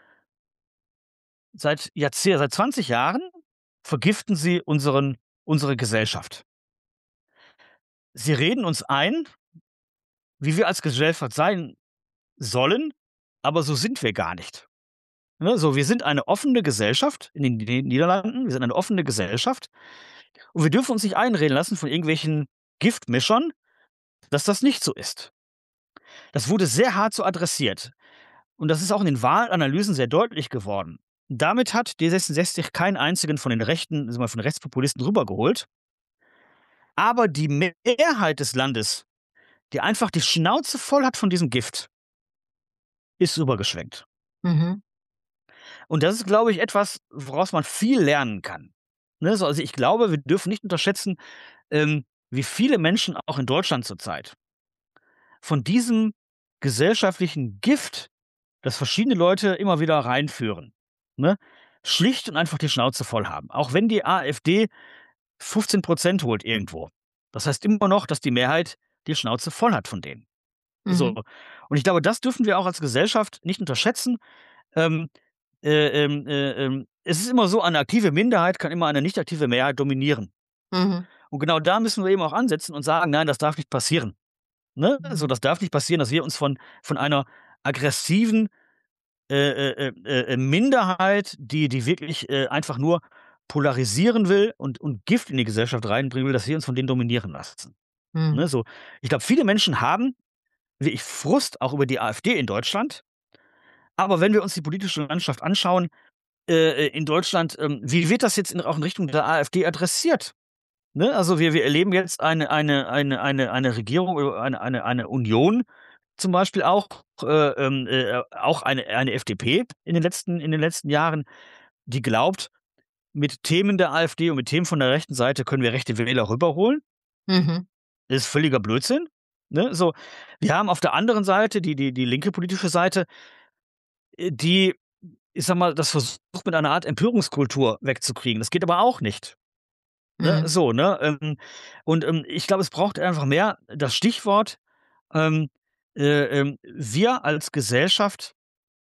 seit Jahrzeh seit zwanzig Jahren vergiften sie unseren unsere Gesellschaft. Sie reden uns ein, wie wir als Gesellschaft sein sollen, aber so sind wir gar nicht. Ne, so, wir sind eine offene Gesellschaft in den den Niederlanden. Wir sind eine offene Gesellschaft und wir dürfen uns nicht einreden lassen von irgendwelchen Giftmischern, dass das nicht so ist. Das wurde sehr hart so adressiert und das ist auch in den Wahlanalysen sehr deutlich geworden. Damit hat D sechsundsechzig keinen einzigen von den Rechten, sagen wir mal, von den Rechtspopulisten rübergeholt, aber die Mehrheit des Landes, die einfach die Schnauze voll hat von diesem Gift, ist rübergeschwenkt. mhm, Und das ist, glaube ich, etwas, woraus man viel lernen kann. Ne, so, also ich glaube, wir dürfen nicht unterschätzen, ähm, wie viele Menschen auch in Deutschland zurzeit von diesem gesellschaftlichen Gift, das verschiedene Leute immer wieder reinführen, ne, schlicht und einfach die Schnauze voll haben. Auch wenn die AfD fünfzehn Prozent holt irgendwo. Das heißt immer noch, dass die Mehrheit die Schnauze voll hat von denen. So. mhm, Und ich glaube, das dürfen wir auch als Gesellschaft nicht unterschätzen. Ähm, äh, ähm, äh, ähm, es ist immer so, eine aktive Minderheit kann immer eine nicht aktive Mehrheit dominieren. mhm, Und genau da müssen wir eben auch ansetzen und sagen: „Nein, das darf nicht passieren.“ Ne? So, mhm, das darf nicht passieren, dass wir uns von von einer aggressiven, äh, äh, äh, äh, Minderheit, die die wirklich, äh, einfach nur polarisieren will und und Gift in die Gesellschaft reinbringen will, dass wir uns von denen dominieren lassen. mhm, Ne, so. Ich glaube, viele Menschen haben wirklich Frust auch über die AfD in Deutschland, aber wenn wir uns die politische Landschaft anschauen, äh, äh, in Deutschland, ähm, wie wird das jetzt in auch in Richtung der AfD adressiert? Ne, also wir wir erleben jetzt eine eine eine eine eine Regierung oder eine eine eine Union zum Beispiel auch, äh, ähm, äh, auch eine eine F D P in den letzten in den letzten Jahren, die glaubt, mit Themen der AfD und mit Themen von der rechten Seite können wir rechte Wähler rüberholen. mhm, Das ist völliger Blödsinn, ne? So, wir haben auf der anderen Seite die die die linke politische Seite, äh, die, ich sage mal, das versucht mit einer Art Empörungskultur wegzukriegen. Das geht aber auch nicht. Ne, mhm, so, ne? Ähm, und, ähm, ich glaube, es braucht einfach mehr das Stichwort, ähm, äh, ähm, wir als Gesellschaft,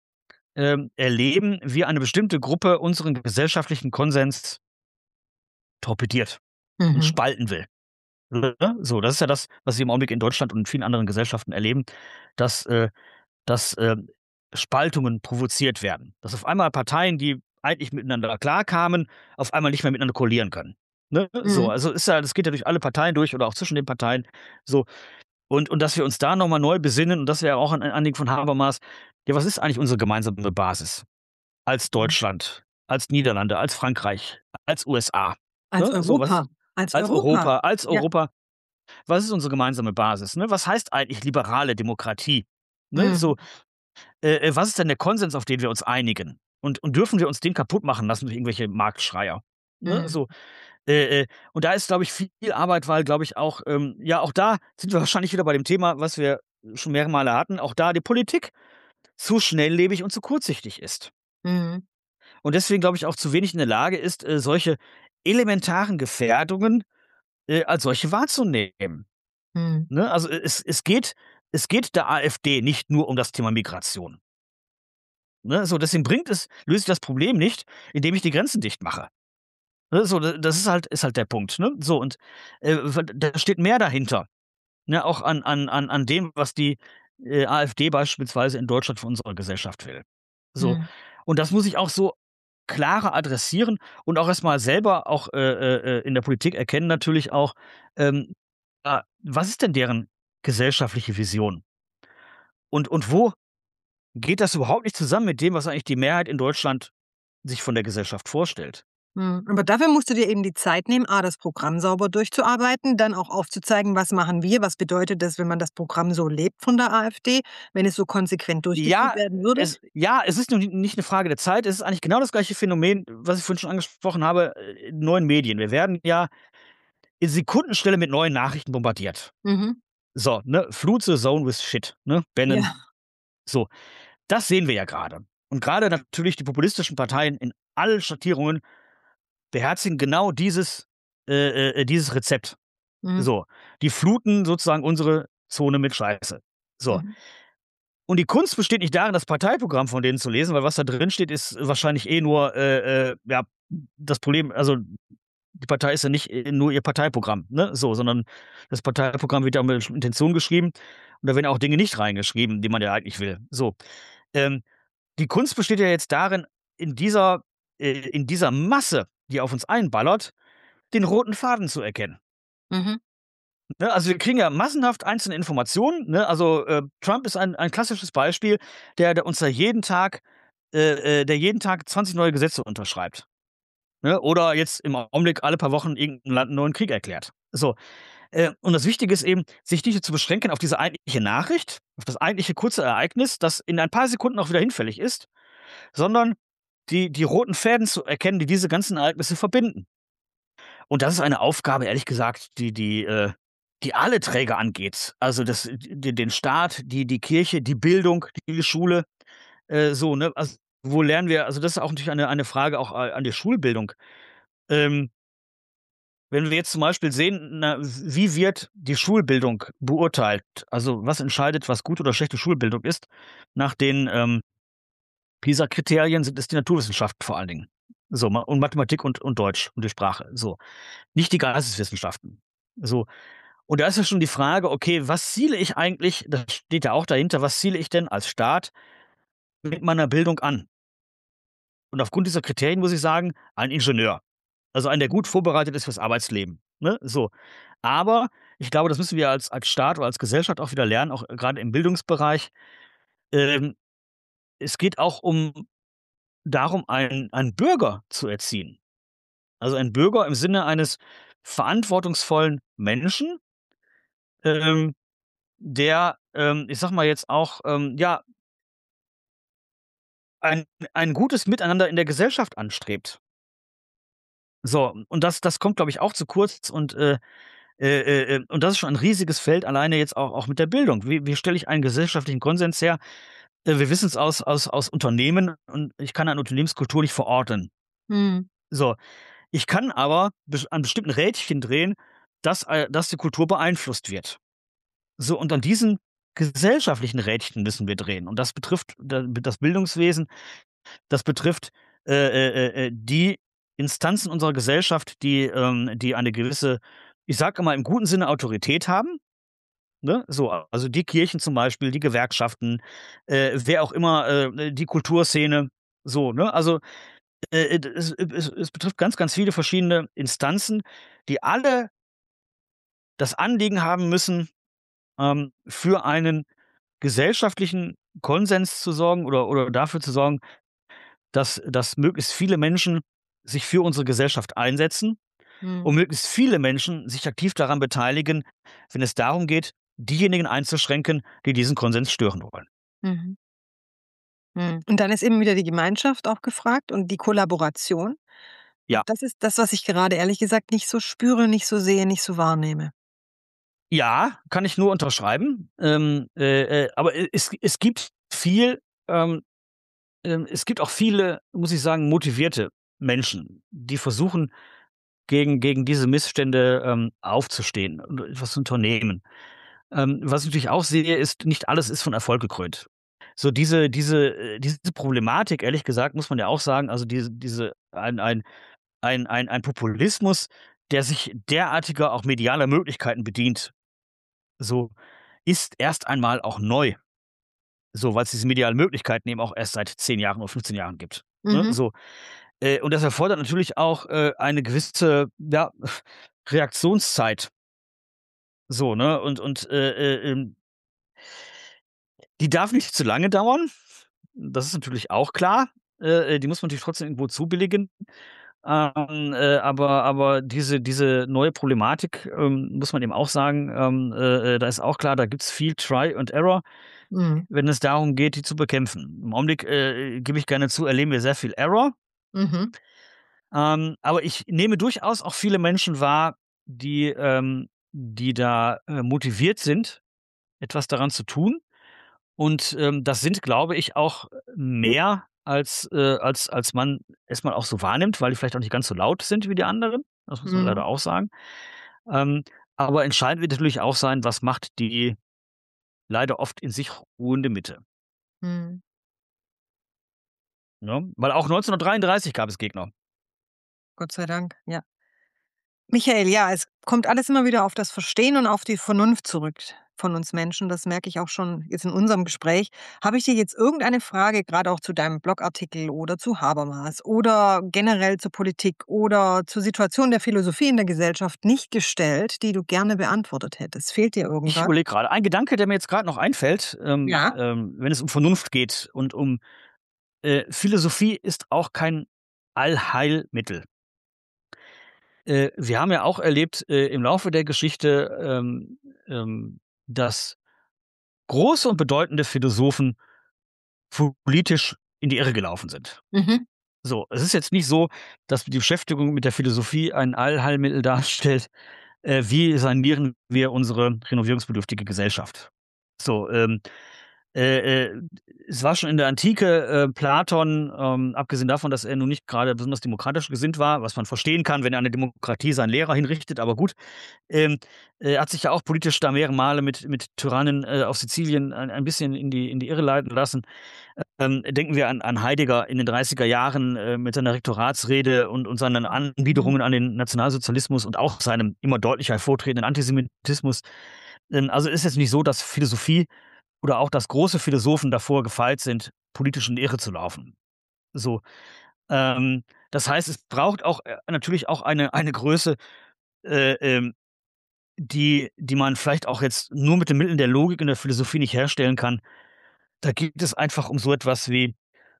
ähm, erleben, wie eine bestimmte Gruppe unseren gesellschaftlichen Konsens torpediert und mhm, spalten will. Ne? So, das ist ja das, was wir im Augenblick in Deutschland und in vielen anderen Gesellschaften erleben, dass, äh dass, ähm, Spaltungen provoziert werden. Dass auf einmal Parteien, die eigentlich miteinander klarkamen, auf einmal nicht mehr miteinander koalieren können. Ne? So, mhm, also ist ja das geht ja durch alle Parteien durch oder auch zwischen den Parteien so. Und und dass wir uns da noch mal neu besinnen und das wäre auch ein ein Anliegen von Habermas. Ja, was ist eigentlich unsere gemeinsame Basis als mhm. Deutschland, als Niederlande, als Frankreich, als U S A, Als ne? So, was Europa, ist als als Europa. Europa als Ja, Europa, was ist unsere gemeinsame Basis, ne? Was heißt eigentlich liberale Demokratie, ne? So, mhm, äh, äh, was ist denn der Konsens, auf den wir uns einigen? Und und dürfen wir uns den kaputt machen lassen durch irgendwelche Marktschreier, ne? mhm, So, äh, äh, und da ist, glaube ich, viel Arbeit, weil, glaube ich, auch, ähm ja, auch da sind wir wahrscheinlich wieder bei dem Thema, was wir schon mehrere Male hatten, auch da die Politik zu schnelllebig und zu kurzsichtig ist. mhm, Und deswegen, glaube ich, auch zu wenig in der Lage ist, äh, solche elementaren Gefährdungen, äh, als solche wahrzunehmen, mhm. ne? Also, e es es geht es geht der AfD nicht nur um das Thema Migration. Ne, so, deswegen bringt es löse ich das Problem nicht, indem ich die Grenzen dicht mache. Ne, so, d das ist halt ist halt der Punkt, ne? So und, äh, w da steht mehr dahinter, ne, auch an an an an dem, was die, äh, AfD beispielsweise in Deutschland von unserer Gesellschaft will. So, Mhm. und das muss ich auch so klarer adressieren und auch erst mal selber auch, äh, äh, äh, in der Politik erkennen natürlich auch, ähm, ah, was ist denn deren gesellschaftliche Vision? Und und wo geht das überhaupt nicht zusammen mit dem, was eigentlich die Mehrheit in Deutschland sich von der Gesellschaft vorstellt? Mhm. Aber dafür musst du dir eben die Zeit nehmen, A, das Programm sauber durchzuarbeiten, dann auch aufzuzeigen, was machen wir, was bedeutet das, wenn man das Programm so lebt von der AfD, wenn es so konsequent durchgeführt Ja, werden würde? es ja, es ist nur ni nicht 'ne Frage der Zeit. Es ist eigentlich genau das gleiche Phänomen, was ich vorhin schon angesprochen habe, äh, in neuen Medien. Wir werden ja in Sekundenschnelle mit neuen Nachrichten bombardiert. Mhm. So, ne? Flood the zone with shit, ne? Ja. Bannon. So, das sehen wir ja grade. Und grade natürlich die populistischen Parteien in allen Schattierungen beherzigen genau dieses äh, äh, dieses Rezept. Mhm. So, die fluten sozusagen unsere Zone mit Scheiße. So. Mhm. Und die Kunst besteht nicht darin, das Parteiprogramm von denen zu lesen, weil was da drinsteht, ist wahrscheinlich eh nur, äh, äh, ja, das Problem also, die Partei ist ja nicht, äh, nur ihr Parteiprogramm, ne, so, sondern das Parteiprogramm wird ja mit Intention geschrieben und da werden auch Dinge nicht reingeschrieben, die man ja eigentlich will. So, ähm, die Kunst besteht ja jetzt darin, in dieser äh, in dieser Masse, die auf uns einballert, den roten Faden zu erkennen. Mhm. Ne, also, wir kriegen ja massenhaft einzelne Informationen, ne? Also, äh, Trump ist ein ein klassisches Beispiel, der der uns da jeden Tag äh, äh, der jeden Tag zwanzig neue Gesetze unterschreibt, ne? Oder jetzt im Augenblick alle paar Wochen irgend 'n Land 'n neuen Krieg erklärt. So, äh, und das Wichtige ist eben, sich nicht zu beschränken auf diese eigentliche Nachricht, auf das eigentliche kurze Ereignis, das in ein paar Sekunden auch wieder hinfällig ist, sondern die die roten Fäden zu erkennen, die diese ganzen Ereignisse verbinden. Und das ist eine Aufgabe, ehrlich gesagt, die die äh, die alle Träger angeht. Also, das d den Staat, die die Kirche, die Bildung, die Schule, äh, so, ne? Also, wo lernen wir also, das ist auch natürlich eine eine Frage auch a an die Schulbildung. Ähm wenn wir jetzt zum Beispiel sehen, na, w wie wird die Schulbildung beurteilt? Also, was entscheidet, was gute oder schlechte Schulbildung ist? Nach den, ähm, PISA-Kriterien sind es die Naturwissenschaften vor allen Dingen. So, Ma und Mathematik und und Deutsch und die Sprache, so. Nicht die Geisteswissenschaften. So. Und da ist ja schon die Frage: „Okay, was ziele ich eigentlich“ das steht ja auch dahinter: „Was ziele ich denn als Staat mit meiner Bildung an?“ Und aufgrund dieser Kriterien muss ich sagen, ein Ingenieur. Also, einen, der gut vorbereitet ist fürs Arbeitsleben, ne, so. Aber ich glaube, das müssen wir als als Staat oder als Gesellschaft auch wieder lernen, auch grade im Bildungsbereich. Ähm, es geht auch um darum, einen einen Bürger zu erziehen. Also, ein Bürger im Sinne eines verantwortungsvollen Menschen ähm, der, ähm, ich sage mal jetzt auch, ähm, ja ein ein gutes Miteinander in der Gesellschaft anstrebt. So, und das das kommt, glaube ich, auch zu kurz und, äh, äh, äh, äh und das ist schon ein riesiges Feld alleine jetzt auch auch mit der Bildung. Wie wie stelle ich einen gesellschaftlichen Konsens her? Äh, wir wissen's aus aus aus Unternehmen und ich kann eine Unternehmenskultur nicht verordnen. Mhm. So, ich kann aber besch an bestimmten Rädchen drehen, dass äh, dass die Kultur beeinflusst wird. So, und an diesen gesellschaftlichen Rädchen müssen wir drehen. Und das betrifft da das Bildungswesen, das betrifft, äh, äh, äh, äh, die Instanzen unserer Gesellschaft, die ähm, die eine gewisse, ich sage immer im guten Sinne Autorität haben, ne? So, also, die Kirchen zum Beispiel, die Gewerkschaften, äh, wer auch immer, äh, die Kulturszene, so, ne? Also, äh, äh, es es es betrifft ganz, ganz viele verschiedene Instanzen, die alle das Anliegen haben müssen, ähm, für einen gesellschaftlichen Konsens zu sorgen oder oder dafür zu sorgen, dass dass möglichst viele Menschen sich für unsere Gesellschaft einsetzen Mhm. und möglichst viele Menschen sich aktiv daran beteiligen, wenn es darum geht, diejenigen einzuschränken, die diesen Konsens stören wollen. Mhm. Mhm. Und dann ist eben wieder die Gemeinschaft auch gefragt und die Kollaboration. Und Ja. das ist das, was ich gerade ehrlich gesagt nicht so spüre, nicht so sehe, nicht so wahrnehme. Ja, kann ich nur unterschreiben. Ähm, äh, äh, aber e es es gibt viel ähm, ähm, es gibt auch viele, muss ich sagen, motivierte Menschen, die versuchen, gegen gegen diese Missstände, ähm, aufzustehen und etwas zu unternehmen. Ähm, was ich natürlich auch sehe, ist, nicht alles ist von Erfolg gekrönt. so diese diese äh, diese Problematik, ehrlich gesagt, muss man ja auch sagen, also diese diese ein ein ein ein ein Populismus, der sich derartiger auch medialer Möglichkeiten bedient, so, ist erst einmal auch neu. So, weil's diese medialen Möglichkeiten eben auch erst seit zehn Jahren oder fünfzehn Jahren gibt, ne, Mhm. so. Äh, und das erfordert natürlich auch, äh, eine gewisse, ja, Reaktionszeit. So, ne, und und, äh, äh, ähm die darf nicht zu lange dauern. Das ist natürlich auch klar. Äh, äh, die muss man natürlich trotzdem irgendwo zubilligen. Ähm, äh, aber aber diese diese neue Problematik, ähm, muss man eben auch sagen, ähm, äh, äh, da ist auch klar, da gibt's viel Try and Error, Mhm. wenn es darum geht, die zu bekämpfen. Im Augenblick, äh, gebe ich gerne zu, erleben wir sehr viel Error. Mhm. Ähm, aber ich nehme durchaus auch viele Menschen wahr, die ähm, die da, äh, motiviert sind, etwas daran zu tun. Und, ähm, das sind, glaube ich, auch mehr als äh, als als man erst mal auch so wahrnimmt, weil die vielleicht auch nicht ganz so laut sind wie die anderen. Das muss man leider Mhm. auch sagen. Ähm, aber entscheidend wird natürlich auch sein, was macht die leider oft in sich ruhende Mitte. Mhm. Ne? Weil auch neunzehnhundertdreiunddreißig gab es Gegner. Gott sei Dank, ja. Michael, ja, es kommt alles immer wieder auf das Verstehen und auf die Vernunft zurück von uns Menschen. Das merke ich auch schon jetzt in unserem Gespräch. Habe ich dir jetzt irgendeine Frage, grade auch zu deinem Blogartikel oder zu Habermas oder generell zur Politik oder zur Situation der Philosophie in der Gesellschaft nicht gestellt, die du gerne beantwortet hättest? Fehlt dir Ich irgendwas? überlege grade. Ein Gedanke, der mir jetzt grad noch einfällt, ähm, Ja. ähm, wenn es um Vernunft geht und um äh, Philosophie ist auch kein Allheilmittel. Äh, wir haben ja auch erlebt, äh, im Laufe der Geschichte, ähm, ähm, dass große und bedeutende Philosophen politisch in die Irre gelaufen sind. Mhm. So, es ist jetzt nicht so, dass die Beschäftigung mit der Philosophie ein Allheilmittel darstellt. Äh, wie sanieren wir unsere renovierungsbedürftige Gesellschaft? So, ähm, äh, äh, es war schon in der Antike, äh, Platon, ähm, abgesehen davon, dass er nun nicht grade besonders demokratisch gesinnt war, was man verstehen kann, wenn er eine Demokratie seinen Lehrer hinrichtet, aber gut. Ähm, er hat sich ja auch politisch da mehrere Male mit mit Tyrannen, äh, auf Sizilien ein ein bisschen in die in die Irre leiten lassen. Ähm, denken wir an an Heidegger in den dreißiger Jahren, äh, mit seiner Rektoratsrede und und seinen Mhm. Anbiederungen an den Nationalsozialismus und auch seinem immer deutlicher hervortretenden Antisemitismus. Ähm, also ist jetzt nicht so, dass Philosophie oder auch dass große Philosophen davor gefeit sind, politisch in die Irre zu laufen. So, ähm, das heißt, es braucht auch, äh, natürlich auch eine eine Größe, äh, ähm, die die man vielleicht auch jetzt nur mit den Mitteln der Logik in der Philosophie nicht herstellen kann. Da geht es einfach um so etwas wie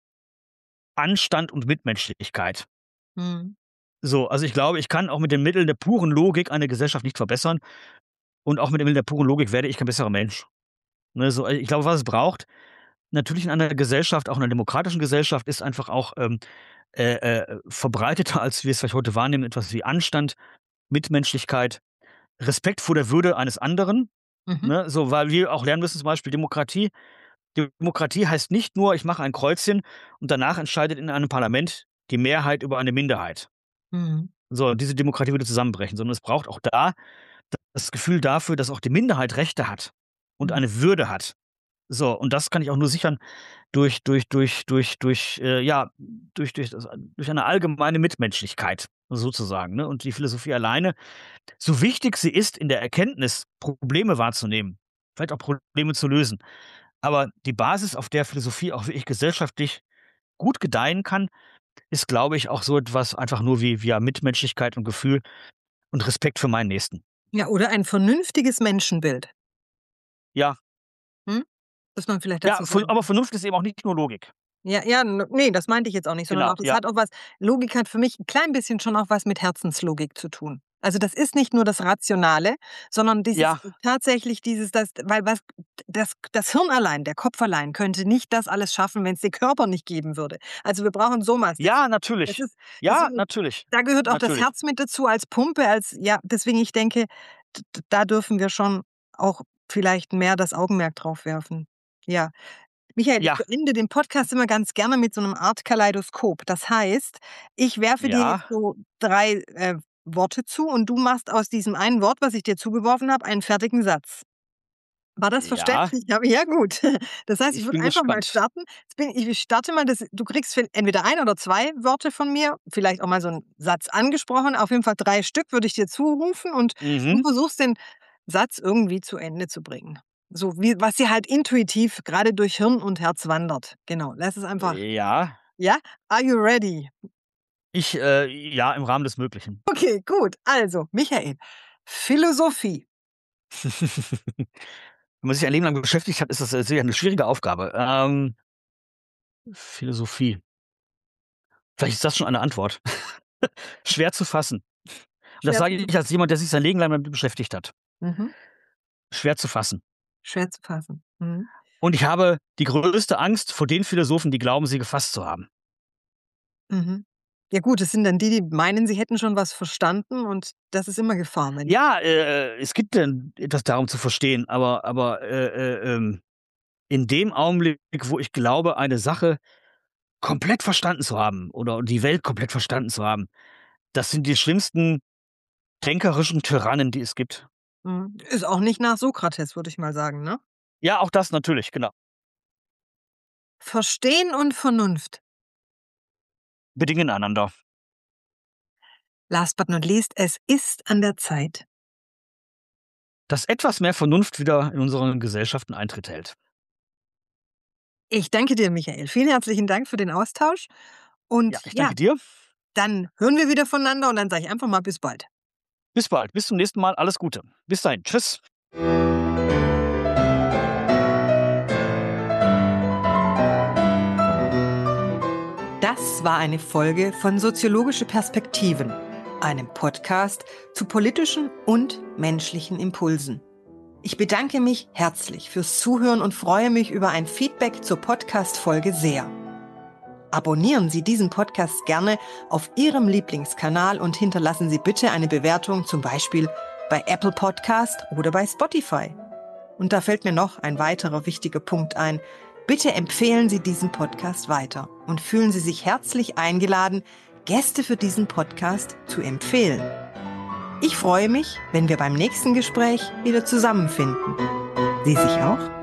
Anstand und Mitmenschlichkeit. Mhm. So, also ich glaube, ich kann auch mit den Mitteln der puren Logik eine Gesellschaft nicht verbessern und auch mit den Mitteln der puren Logik werde ich kein besserer Mensch. Ne, so, ich glaube, was es braucht, natürlich in einer Gesellschaft, auch in 'ner demokratischen Gesellschaft, ist einfach auch, ähm, äh, äh, verbreiteter, als wir es vielleicht heute wahrnehmen, etwas wie Anstand, Mitmenschlichkeit, Respekt vor der Würde eines anderen, Mhm. ne? So, weil wir auch lernen müssen, zum Beispiel Demokratie Demokratie heißt nicht nur, ich mache ein Kreuzchen und danach entscheidet in einem Parlament die Mehrheit über eine Minderheit. Mhm. So, diese Demokratie würde zusammenbrechen, sondern es braucht auch da das Gefühl dafür, dass auch die Minderheit Rechte hat und Mhm. eine Würde hat. So, und das kann ich auch nur sichern durch durch durch durch durch, äh, ja, durch durch das durch eine allgemeine Mitmenschlichkeit sozusagen, ne? Und die Philosophie alleine, so wichtig sie ist in der Erkenntnis, Probleme wahrzunehmen, vielleicht auch Probleme zu lösen. Aber die Basis, auf der Philosophie auch wirklich gesellschaftlich gut gedeihen kann, ist, glaube ich, auch so etwas einfach nur wie wie ja Mitmenschlichkeit und Gefühl und Respekt für meinen Nächsten. Ja, oder ein vernünftiges Menschenbild. Ja. Mhm. Dass man vielleicht Ja, dazu Ver sagen aber kann. Vernunft ist eben auch nicht nur Logik. Ja, ja, n ne, das meinte ich jetzt auch nicht, sondern Genau, auch das ja. hat auch was Logik hat für mich 'n klein bisschen schon auch was mit Herzenslogik zu tun. Also, das ist nicht nur das Rationale, sondern dieses Ja. tatsächlich dieses das weil was das das Hirn allein, der Kopf allein könnte nicht das alles schaffen, wenn's den Körper nicht geben würde. Also, wir brauchen Somas. Das Ja, das natürlich. ist Ja, deswegen natürlich. da gehört auch das Natürlich. Herz mit dazu als Pumpe, als ja, deswegen ich denke, d d da dürfen wir schon auch vielleicht mehr das Augenmerk drauf werfen. Ja. Michael, ich Ja. beende den Podcast immer ganz gerne mit so 'nem Art Kaleidoskop. Das heißt, ich werfe dir jetzt Ja. so drei, äh, Worte zu und du machst aus diesem einen Wort, was ich dir zugeworfen habe, einen fertigen Satz. War das Ja. verständlich? Ja, ja gut. Das heißt, ich Ich würde bin einfach mal gespannt. starten. Jetzt bin ich ich starte mal, das du kriegst vi entweder ein oder zwei Wörter von mir, vielleicht auch mal so 'n Satz angesprochen. Auf jeden Fall drei Stück würde ich dir zurufen und du Mhm. versuchst den Satz irgendwie zu Ende zu bringen. So wie was dir halt intuitiv grade durch Hirn und Herz wandert. Genau, lass es einfach Ja. ja? Are you ready? Ich, äh ja, im Rahmen des Möglichen. Okay, gut. Also, Michael, Philosophie. Wenn man sich ein Leben lang beschäftigt hat, ist das, äh, sicher 'ne schwierige Aufgabe. Ähm Philosophie. Vielleicht ist das schon eine Antwort. Schwer zu fassen. Und das Schwer sage zu ich als fassen. jemand, der sich sein Leben lang damit beschäftigt hat. Mhm. Schwer zu fassen. Schwer zu fassen. Mhm. Und ich habe die größte Angst vor den Philosophen, die glauben, sie gefasst zu haben. Mhm. Ja gut, das sind dann die, die meinen, sie hätten schon was verstanden und das ist immer Gefahr, wenn Ja, äh, äh, es gibt denn etwas darum zu verstehen, aber aber, äh, äh, ähm, in dem Augenblick, wo ich glaube, eine Sache komplett verstanden zu haben oder die Welt komplett verstanden zu haben, das sind die schlimmsten denkerischen Tyrannen, die es gibt. Mhm. Ist auch nicht nach Sokrates, würde ich mal sagen, ne? Ja, auch das natürlich, genau. Verstehen und Vernunft. Bedingen einander. Last but not least, es ist an der Zeit. Dass etwas mehr Vernunft wieder in unseren Gesellschaften Eintritt hält. Ich danke dir, Michael. Vielen herzlichen Dank für den Austausch Ja, und ich ja, danke dir. dann hören wir wieder voneinander und dann sage ich einfach mal bis bald. Bis bald. Bis zum nächsten Mal. Alles Gute. Bis dahin. Tschüss. Das war eine Folge von Soziologische Perspektiven, einem Podcast zu politischen und menschlichen Impulsen. Ich bedanke mich herzlich fürs Zuhören und freue mich über ein Feedback zur Podcast-Folge sehr. Abonnieren Sie diesen Podcast gerne auf Ihrem Lieblingskanal und hinterlassen Sie bitte eine Bewertung, zum Beispiel bei Apple Podcast oder bei Spotify. Und da fällt mir noch ein weiterer wichtiger Punkt ein. Bitte empfehlen Sie diesen Podcast weiter und fühlen Sie sich herzlich eingeladen, Gäste für diesen Podcast zu empfehlen. Ich freue mich, wenn wir beim nächsten Gespräch wieder zusammenfinden. Sie sich auch?